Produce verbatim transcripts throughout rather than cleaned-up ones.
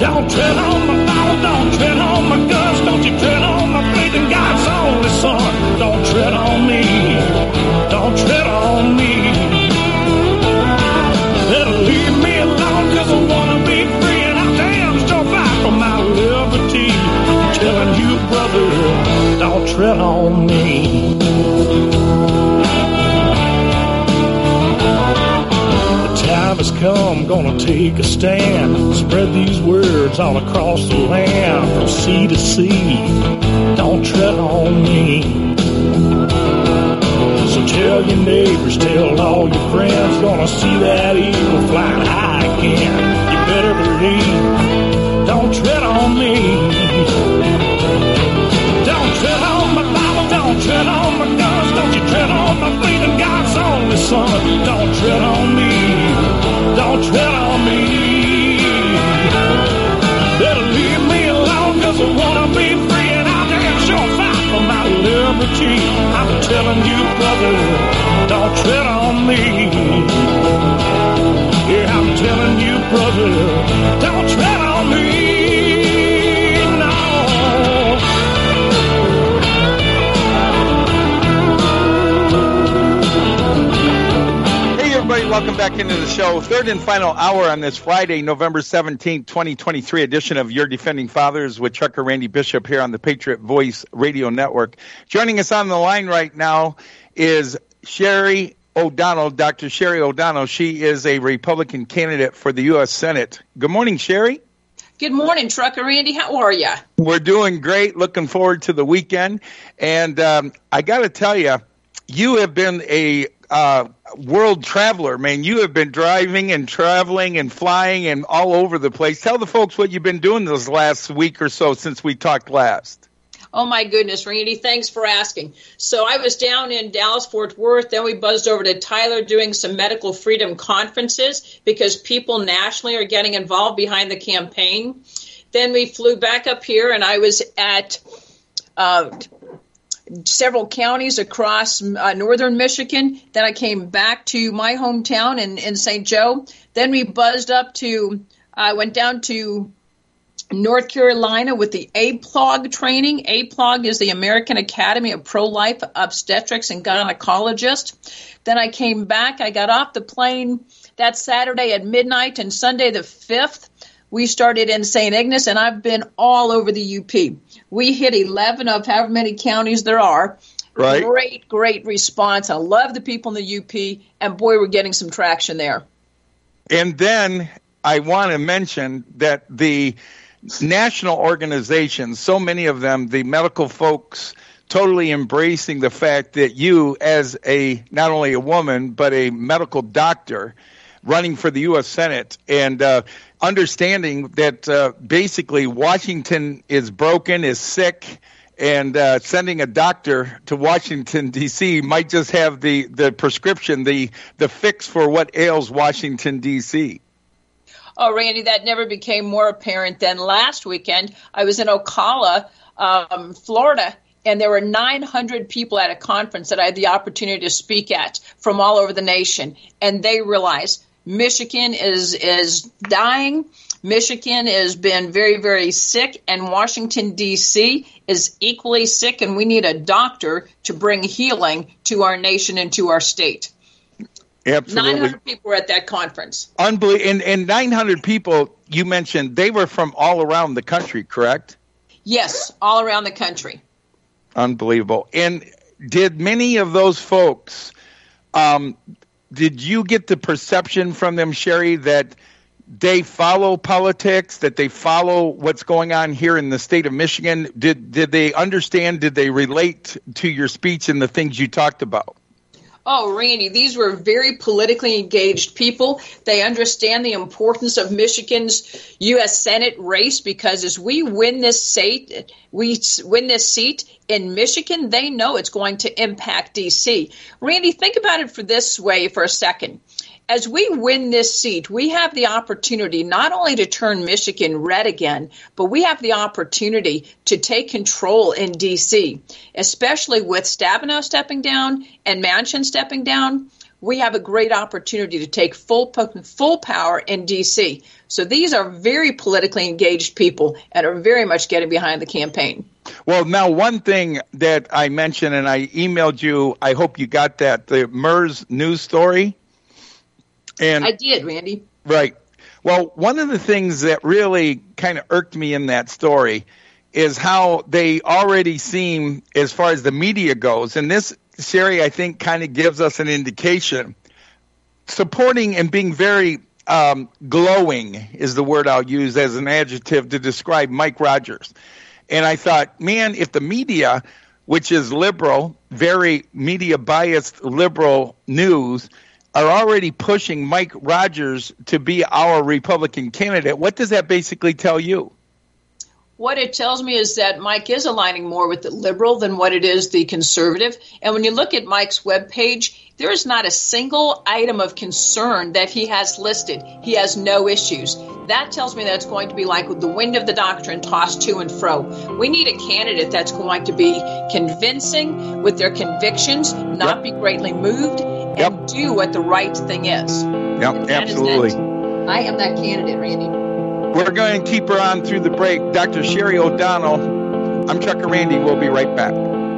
Don't tread on my Bible, don't tread on my guns, don't you tread on my faith in God's only Son. Don't tread on me, don't tread on me. Better leave me alone, cause I wanna be free, and I damn sure fight for my liberty. I'm telling you, brother, don't tread on me. Time has come, gonna take a stand, spread these words all across the land, from sea to sea, don't tread on me. So tell your neighbors, tell all your friends, gonna see that eagle flying high again. You better believe, don't tread on me. Don't tread on my Bible, don't tread on my guns, don't you tread on my faith in God's only Son. Don't tread on me, don't tread on me. Better leave me alone, cause I wanna be free, and I'll damn sure fight for my liberty. I'm telling you, brother, don't tread on me. Yeah, I'm telling you, brother, don't tread on me. Welcome back into the show. Third and final hour on this Friday, November seventeenth, twenty twenty-three edition of Your Defending Fathers with Trucker Randy Bishop here on the Patriot Voice Radio Network. Joining us on the line right now is Sherry O'Donnell, Doctor Sherry O'Donnell. She is a Republican candidate for the U S Senate. Good morning, Sherry. Good morning, Trucker Randy. How are you? We're doing great. Looking forward to the weekend. And um, I got to tell you, you have been a uh, world traveler, man. You have been driving and traveling and flying and all over the place. Tell the folks what you've been doing this last week or so since we talked last. Oh, my goodness, Randy, thanks for asking. So I was down in Dallas-Fort Worth, then we buzzed over to Tyler doing some medical freedom conferences because people nationally are getting involved behind the campaign. Then we flew back up here, and I was at uh, several counties across uh, northern Michigan. Then I came back to my hometown in, in Saint Joe. Then we buzzed up to, I uh, went down to North Carolina with the A P L O G training. A P L O G is the American Academy of Pro-Life Obstetrics and Gynecologists. Then I came back. I got off the plane that Saturday at midnight, and Sunday the fifth, we started in Saint Ignace, and I've been all over the U P. We hit eleven of however many counties there are. Right. Great, great response. I love the people in the U P, and boy, we're getting some traction there. And then I want to mention that the national organizations, so many of them, the medical folks, totally embracing the fact that you, as a not only a woman but a medical doctor, running for the U S Senate, and uh, understanding that uh, basically Washington is broken, is sick, and uh, sending a doctor to Washington, D C might just have the, the prescription, the, the fix for what ails Washington, D C Oh, Randy, that never became more apparent than last weekend. I was in Ocala, um, Florida, and there were nine hundred people at a conference that I had the opportunity to speak at from all over the nation. And they realized Michigan is is dying. Michigan has been very, very sick, and Washington, D C is equally sick, and we need a doctor to bring healing to our nation and to our state. Absolutely. nine hundred people were at that conference. Unbelievable. And, and nine hundred people, you mentioned, they were from all around the country, correct? Yes, all around the country. Unbelievable. And did many of those folks, um, did you get the perception from them, Sherry, that they follow politics, that they follow what's going on here in the state of Michigan? Did did they understand, did they relate to your speech and the things you talked about? Oh, Randy, these were very politically engaged people. They understand the importance of Michigan's U S Senate race, because as we win this seat, we win this seat in Michigan, they know it's going to impact D C. Randy, think about it for this way for a second. As we win this seat, we have the opportunity not only to turn Michigan red again, but we have the opportunity to take control in D C, especially with Stabenow stepping down and Manchin stepping down. we have a great opportunity to take full full power in D C. So these are very politically engaged people and are very much getting behind the campaign. Well, now, one thing that I mentioned, and I emailed you, I hope you got that, the MERS news story. And I did, Randy. Right. Well, one of the things that really kind of irked me in that story is how they already seem, as far as the media goes, and this, Sherry, I think kind of gives us an indication, supporting and being very um, glowing is the word I'll use as an adjective to describe Mike Rogers. And I thought, man, if the media, which is liberal, very media-biased liberal news, are already pushing Mike Rogers to be our Republican candidate, what does that basically tell you? What it tells me is that Mike is aligning more with the liberal than what it is the conservative. And when you look at Mike's webpage, there is not a single item of concern that he has listed. He has no issues. That tells me that it's going to be like the wind of the doctrine tossed to and fro. We need a candidate that's going to be convincing with their convictions, not yep. be greatly moved, and yep. do what the right thing is. Yep, absolutely. Is I am that candidate, Randy. We're going to keep her on through the break. Doctor Sherry O'Donnell, I'm Trucker Randy. We'll be right back.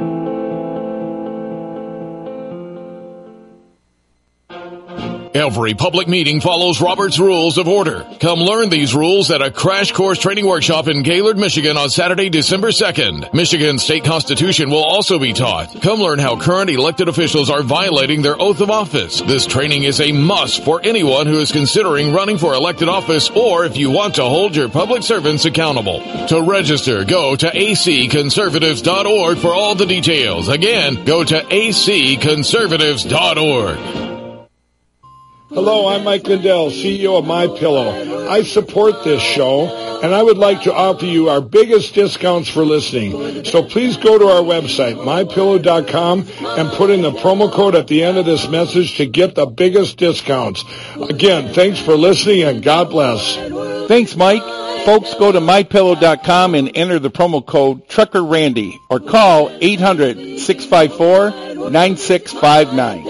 Every public meeting follows Robert's Rules of Order. Come learn these rules at a crash course training workshop in Gaylord, Michigan on Saturday, December second. Michigan's state constitution will also be taught. Come learn how current elected officials are violating their oath of office. This training is a must for anyone who is considering running for elected office or if you want to hold your public servants accountable. To register, go to a c conservatives dot org for all the details. Again, go to a c conservatives dot org. Hello, I'm Mike Lindell, C E O of MyPillow. I support this show, and I would like to offer you our biggest discounts for listening. So please go to our website, my pillow dot com, and put in the promo code at the end of this message to get the biggest discounts. Again, thanks for listening, and God bless. Thanks, Mike. Folks, go to my pillow dot com and enter the promo code Trucker Randy, or call eight hundred, six five four, nine six five nine.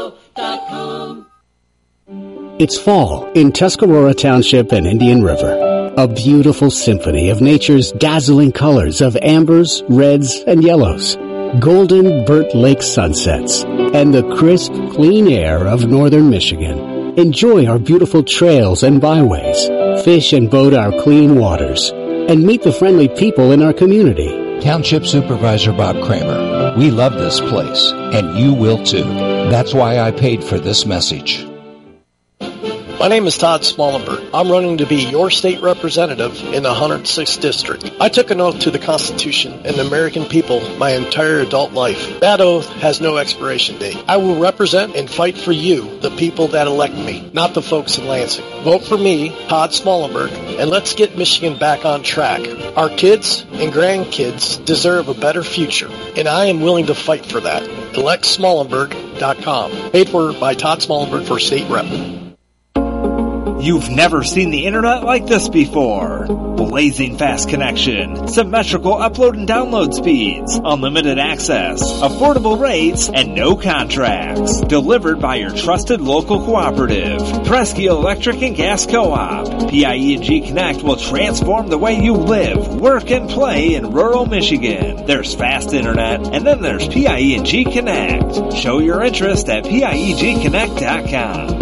It's fall in Tuscarora Township and Indian River. A beautiful symphony of nature's dazzling colors of ambers, reds, and yellows. Golden Burt Lake sunsets and the crisp, clean air of northern Michigan. Enjoy our beautiful trails and byways. Fish and boat our clean waters. And meet the friendly people in our community. Township Supervisor Bob Kramer. We love this place, and you will too. That's why I paid for this message. My name is Todd Smallenberg. I'm running to be your state representative in the one hundred sixth District. I took an oath to the Constitution and the American people my entire adult life. That oath has no expiration date. I will represent and fight for you, the people that elect me, not the folks in Lansing. Vote for me, Todd Smallenberg, and let's get Michigan back on track. Our kids and grandkids deserve a better future, and I am willing to fight for that. elect smallenberg dot com. Paid for by Todd Smallenberg for state rep. You've never seen the internet like this before. Blazing fast connection, symmetrical upload and download speeds, unlimited access, affordable rates, and no contracts. Delivered by your trusted local cooperative, Presky Electric and Gas Co-op. P I E and G Connect will transform the way you live, work, and play in rural Michigan. There's fast internet, and then there's P I E and G Connect. Show your interest at P I E G connect dot com.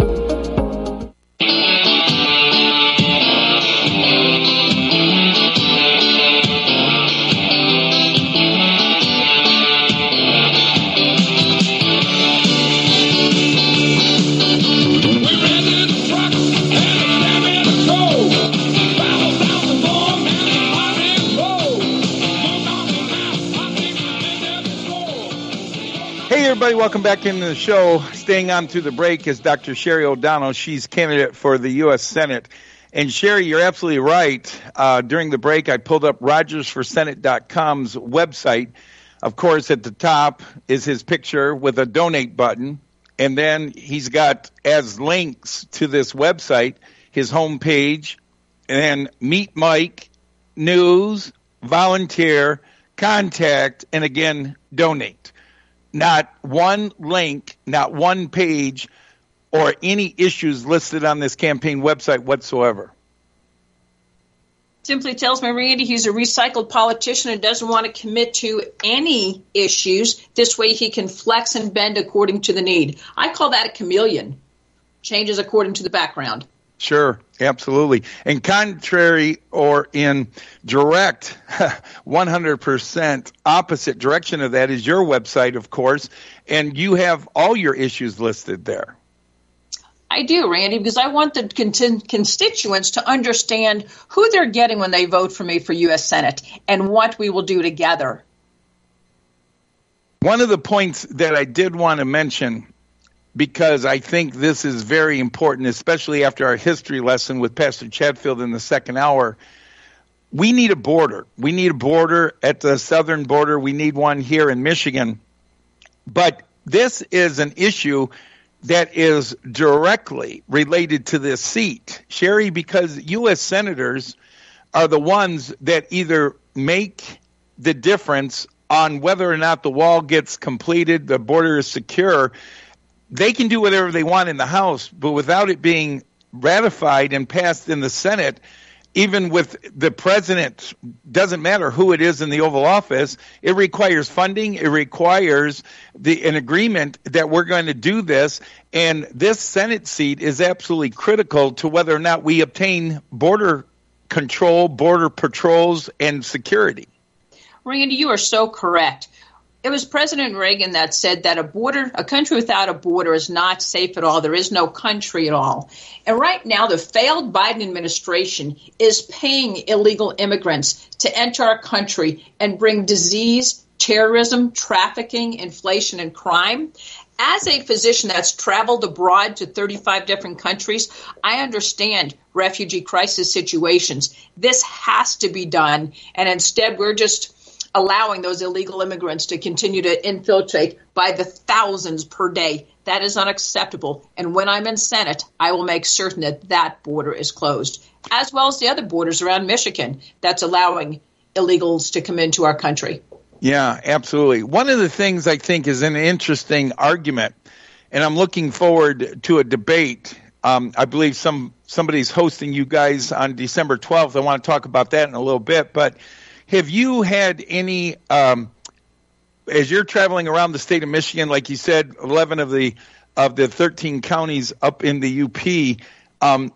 Everybody, welcome back into the show. Staying on through the break is Doctor Sherry O'Donnell. She's candidate for the U S Senate. And Sherry, you're absolutely right. Uh, during the break, I pulled up Rogers for Senate dot com's website. Of course, at the top is his picture with a donate button. And then he's got as links to this website, his homepage, and then Meet Mike, news, volunteer, contact, and again, donate. not one link, not one page, or any issues listed on this campaign website whatsoever. Simply tells me, Randy, he's a recycled politician and doesn't want to commit to any issues. This way he can flex and bend according to the need. I call that a chameleon. Changes according to the background. Sure, absolutely. And contrary or in direct, one hundred percent opposite direction of that is your website, of course, and you have all your issues listed there. I do, Randy, because I want the con- constituents to understand who they're getting when they vote for me for U S Senate and what we will do together. One of the points that I did want to mention, because I think this is very important, especially after our history lesson with Pastor Chatfield in the second hour, we need a border. We need a border at the southern border. We need one here in Michigan. But this is an issue that is directly related to this seat, Sherry, because U S senators are the ones that either make the difference on whether or not the wall gets completed, the border is secure. They can do whatever they want in the House, but without it being ratified and passed in the Senate, even with the president, doesn't matter who it is in the Oval Office, it requires funding, it requires the an agreement that we're going to do this, and this Senate seat is absolutely critical to whether or not we obtain border control, border patrols, and security. Randy, you are so correct. It was President Reagan that said that a border, a country without a border is not safe at all. There is no country at all. And right now, the failed Biden administration is paying illegal immigrants to enter our country and bring disease, terrorism, trafficking, inflation, and crime. As a physician that's traveled abroad to thirty-five different countries, I understand refugee crisis situations. This has to be done. And instead, we're just allowing those illegal immigrants to continue to infiltrate by the thousands per day. That is unacceptable. And when I'm in Senate, I will make certain that that border is closed, as well as the other borders around Michigan that's allowing illegals to come into our country. Yeah, absolutely. One of the things I think is an interesting argument, and I'm looking forward to a debate. Um, I believe some somebody's hosting you guys on December twelfth. I want to talk about that in a little bit, but have you had any, um, as you're traveling around the state of Michigan, like you said, eleven of the of the thirteen counties up in the U P, um,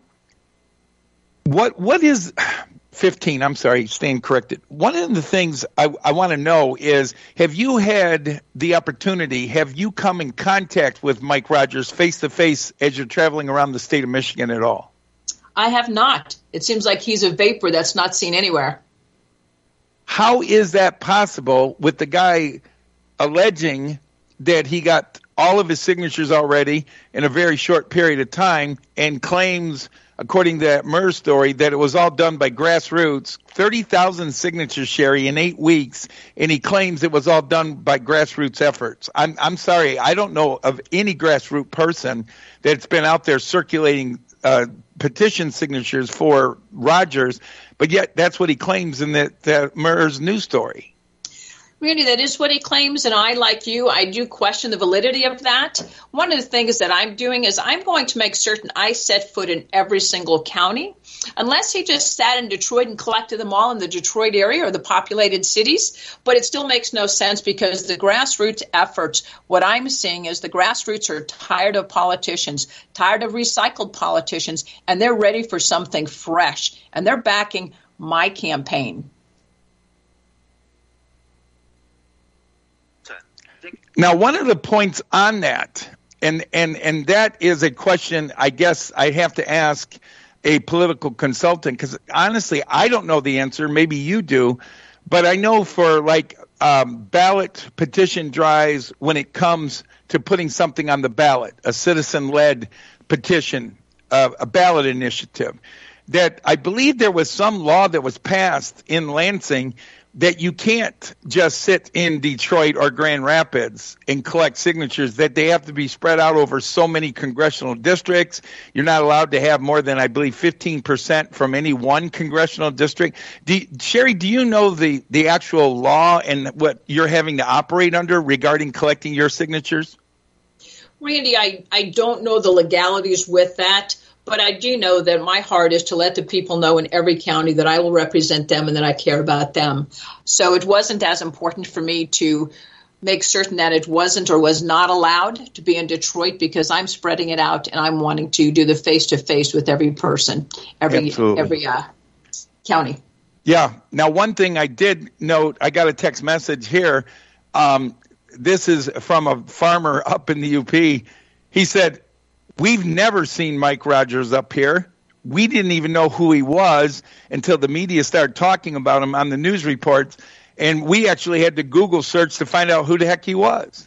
what what is fifteen? I'm sorry, stand corrected. One of the things I, I want to know is, have you had the opportunity, have you come in contact with Mike Rogers face to face as you're traveling around the state of Michigan at all? I have not. It seems like he's a vapor that's not seen anywhere. How is that possible with the guy alleging that he got all of his signatures already in a very short period of time and claims, according to that Murr story, that it was all done by grassroots, thirty thousand signatures, Sherry, in eight weeks, and he claims it was all done by grassroots efforts. I'm, I'm sorry, I don't know of any grassroots person that's been out there circulating uh, petition signatures for Rogers, but yet that's what he claims in that, that Murr's news story. Randy, that is what he claims, and I, like you, I do question the validity of that. One of the things that I'm doing is I'm going to make certain I set foot in every single county. Unless he just sat in Detroit and collected them all in the Detroit area or the populated cities, but it still makes no sense because the grassroots efforts, what I'm seeing is the grassroots are tired of politicians, tired of recycled politicians, and they're ready for something fresh, and they're backing my campaign. Now, one of the points on that, and, and, and that is a question I guess I have to ask a political consultant, because honestly, I don't know the answer. Maybe you do. But I know for like um, ballot petition drives, when it comes to putting something on the ballot, a citizen-led petition, uh, a ballot initiative, that I believe there was some law that was passed in Lansing that you can't just sit in Detroit or Grand Rapids and collect signatures, that they have to be spread out over so many congressional districts. You're not allowed to have more than, I believe, fifteen percent from any one congressional district. Do, Sherry, do you know the, the actual law and what you're having to operate under regarding collecting your signatures? Randy, I, I don't know the legalities with that. But I do know that my heart is to let the people know in every county that I will represent them and that I care about them. So it wasn't as important for me to make certain that it wasn't or was not allowed to be in Detroit, because I'm spreading it out and I'm wanting to do the face-to-face with every person, every Absolutely. every uh, county. Yeah. Now, one thing I did note, I got a text message here. Um, this is from a farmer up in the U P. He said, "We've never seen Mike Rogers up here. We didn't even know who he was until the media started talking about him on the news reports. And we actually had to Google search to find out who the heck he was."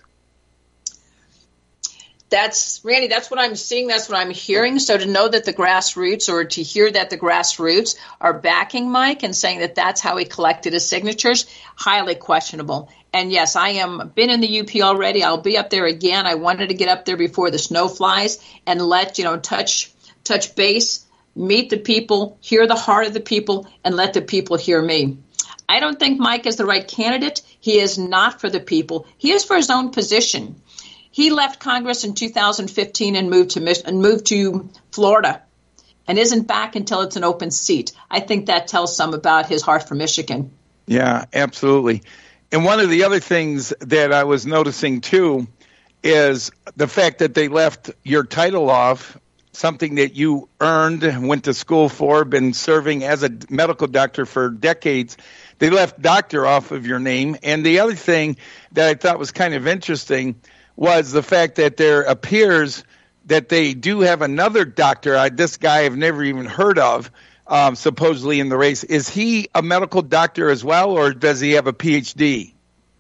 That's, Randy, that's what I'm seeing. That's what I'm hearing. So to know that the grassroots, or to hear that the grassroots are backing Mike and saying that that's how he collected his signatures, highly questionable. And yes, I am been in the U P already. I'll be up there again. I wanted to get up there before the snow flies and let, you know, touch, touch base, meet the people, hear the heart of the people, and let the people hear me. I don't think Mike is the right candidate. He is not for the people. He is for his own position. He left Congress in two thousand fifteen and moved to and moved to Florida and isn't back until it's an open seat. I think that tells some about his heart for Michigan. Yeah, absolutely. And one of the other things that I was noticing, too, is the fact that they left your title off, something that you earned, went to school for, been serving as a medical doctor for decades. They left doctor off of your name. And the other thing that I thought was kind of interesting was the fact that there appears that they do have another doctor, I, this guy I've never even heard of, um, supposedly in the race. Is he a medical doctor as well, or does he have a P H D?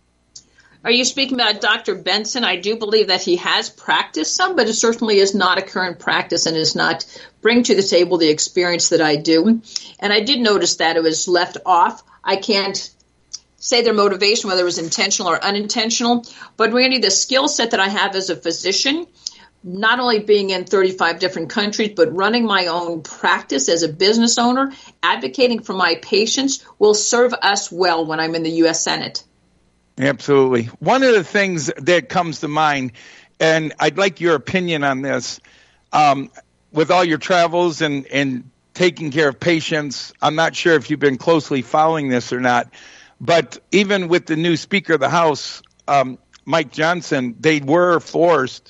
Are you speaking about Doctor Benson? I do believe that he has practiced some, but it certainly is not a current practice and is not bring to the table the experience that I do. And I did notice that it was left off. I can't say their motivation, whether it was intentional or unintentional. But Randy, the skill set that I have as a physician, not only being in thirty-five different countries, but running my own practice as a business owner, advocating for my patients, will serve us well when I'm in the U S Senate. Absolutely. One of the things that comes to mind, and I'd like your opinion on this, um, with all your travels and, and taking care of patients, I'm not sure if you've been closely following this or not, but even with the new Speaker of the House, um, Mike Johnson, they were forced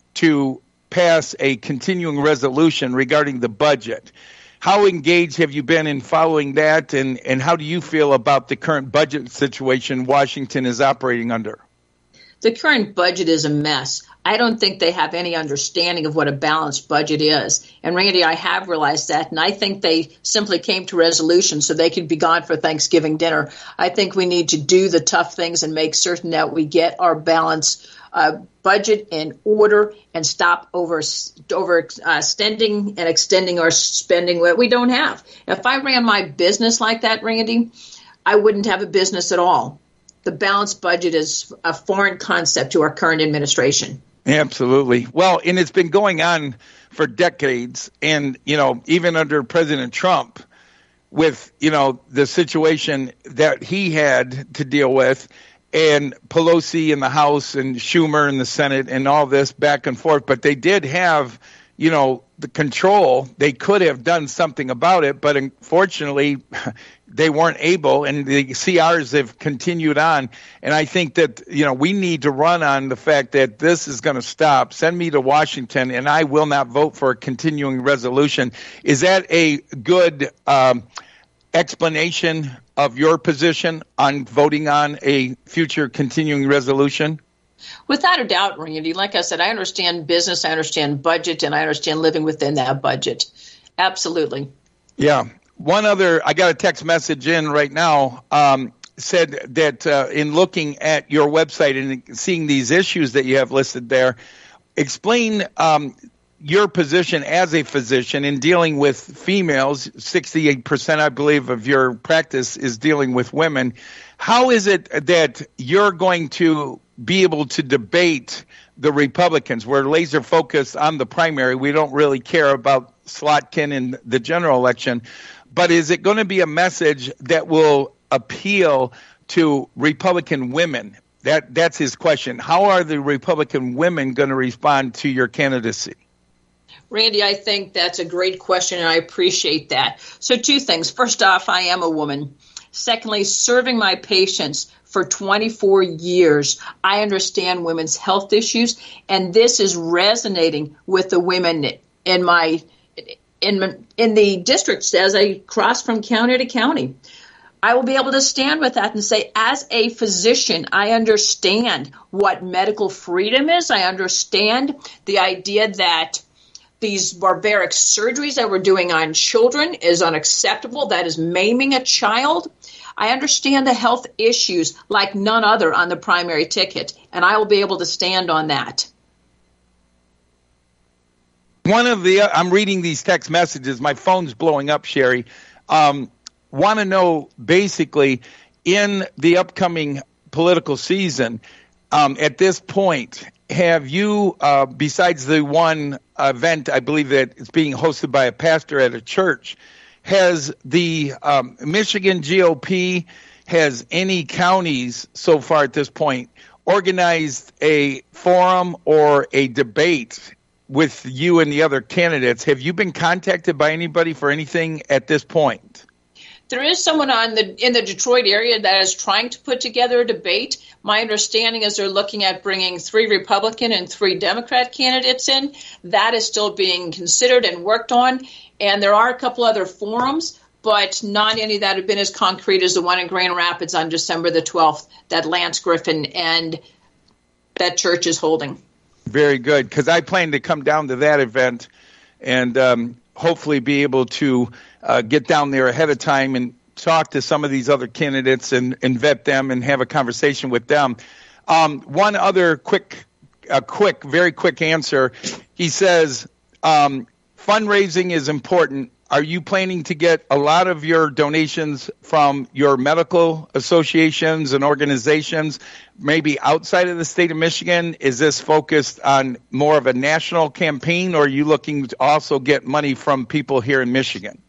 to pass a continuing resolution regarding the budget. How engaged have you been in following that, and, and how do you feel about the current budget situation Washington is operating under? The current budget is a mess. I don't think they have any understanding of what a balanced budget is. And Randy, I have realized that, and I think they simply came to resolution so they could be gone for Thanksgiving dinner. I think we need to do the tough things and make certain that we get our balanced uh, budget in order and stop over over uh, extending and extending our spending what we don't have. If I ran my business like that, Randy, I wouldn't have a business at all. The balanced budget is a foreign concept to our current administration. Absolutely. Well, and it's been going on for decades. And, you know, even under President Trump, with, you know, the situation that he had to deal with, and Pelosi in the House and Schumer in the Senate and all this back and forth. But they did have, you know, the control. They could have done something about it, but unfortunately they weren't able, and the C Rs have continued on. And I think that, you know, we need to run on the fact that this is going to stop. Send me to Washington, and I will not vote for a continuing resolution. Is that a good um, explanation of your position on voting on a future continuing resolution? Without a doubt, Randy. Like I said, I understand business, I understand budget, and I understand living within that budget. Absolutely. Yeah. One other, I got a text message in right now, um, said that uh, in looking at your website and seeing these issues that you have listed there, explain um, your position as a physician in dealing with females, sixty-eight percent, I believe, of your practice is dealing with women. How is it that you're going to be able to debate the Republicans? We're laser focused on the primary. We don't really care about Slotkin in the general election. But is it going to be a message that will appeal to Republican women? That that's his question. How are the Republican women going to respond to your candidacy? Randy, I think that's a great question, and I appreciate that. So two things. First off, I am a woman. Secondly, serving my patients for twenty-four years, I understand women's health issues, and this is resonating with the women in my in in the districts as I cross from county to county. I will be able to stand with that and say, as a physician, I understand what medical freedom is. I understand the idea that these barbaric surgeries that we're doing on children is unacceptable. That is maiming a child. I understand the health issues like none other on the primary ticket, and I will be able to stand on that. One of the, I'm reading these text messages. My phone's blowing up, Sherry. Um, want to know, basically, in the upcoming political season, um, at this point, have you, uh, besides the one event, I believe that it's being hosted by a pastor at a church, has the um, Michigan G O P, has any counties so far at this point organized a forum or a debate with you and the other candidates? Have you been contacted by anybody for anything at this point? There is someone on the in the Detroit area that is trying to put together a debate. My understanding is they're looking at bringing three Republican and three Democrat candidates in. That is still being considered and worked on. And there are a couple other forums, but not any that have been as concrete as the one in Grand Rapids on December the twelfth that Lance Griffin and that church is holding. Very good, because I plan to come down to that event and um, hopefully be able to uh, get down there ahead of time and talk to some of these other candidates and, and vet them and have a conversation with them. Um, one other quick, a quick, very quick answer. He says, um, fundraising is important. Are you planning to get a lot of your donations from your medical associations and organizations, maybe outside of the state of Michigan? Is this focused on more of a national campaign, or are you looking to also get money from people here in Michigan?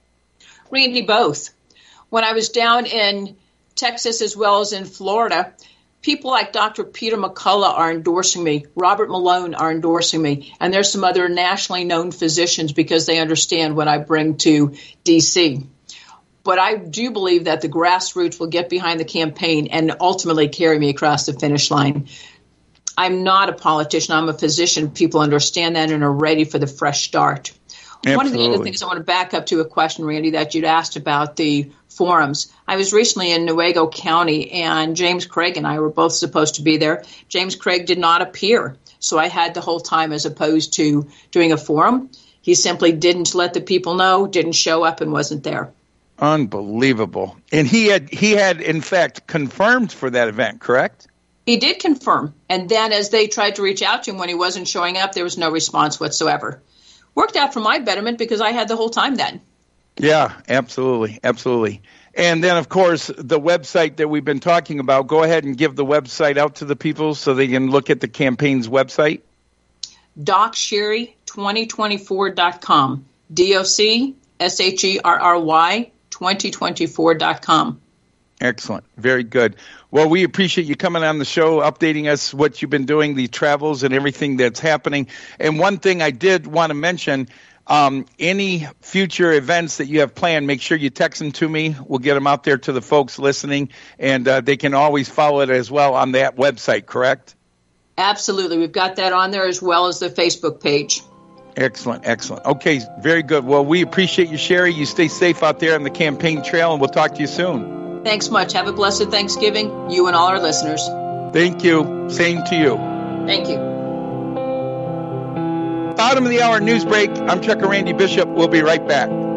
Randy, both. When I was down in Texas as well as in Florida, people like Doctor Peter McCullough are endorsing me. Robert Malone are endorsing me. And there's some other nationally known physicians because they understand what I bring to D C. But I do believe that the grassroots will get behind the campaign and ultimately carry me across the finish line. I'm not a politician. I'm a physician. People understand that and are ready for the fresh start. Absolutely. One of the other things I want to back up to a question, Randy, that you'd asked about the forums. I was recently in Newaygo County, and James Craig and I were both supposed to be there. James Craig did not appear, so I had the whole time as opposed to doing a forum. He simply didn't let the people know, didn't show up, and wasn't there. Unbelievable. And he had, he had in fact, confirmed for that event, correct? He did confirm, and then as they tried to reach out to him when he wasn't showing up, there was no response whatsoever. Worked out for my betterment because I had the whole time then. Yeah, absolutely, absolutely. And then, of course, the website that we've been talking about, go ahead and give the website out to the people so they can look at the campaign's website. doc sherry twenty twenty-four dot com. D O C S H E R R Y twenty twenty-four dot com. Excellent. Very good. Well, we appreciate you coming on the show, updating us what you've been doing, the travels and everything that's happening. And one thing I did want to mention, um, any future events that you have planned, make sure you text them to me. We'll get them out there to the folks listening, and uh, they can always follow it as well on that website, correct? Absolutely. We've got that on there as well as the Facebook page. Excellent, excellent. Okay, very good. Well, we appreciate you, Sherry. You stay safe out there on the campaign trail, and we'll talk to you soon. Thanks much. Have a blessed Thanksgiving, you and all our listeners. Thank you. Same to you. Thank you. Bottom of the hour news break. I'm Trucker Randy Bishop. We'll be right back.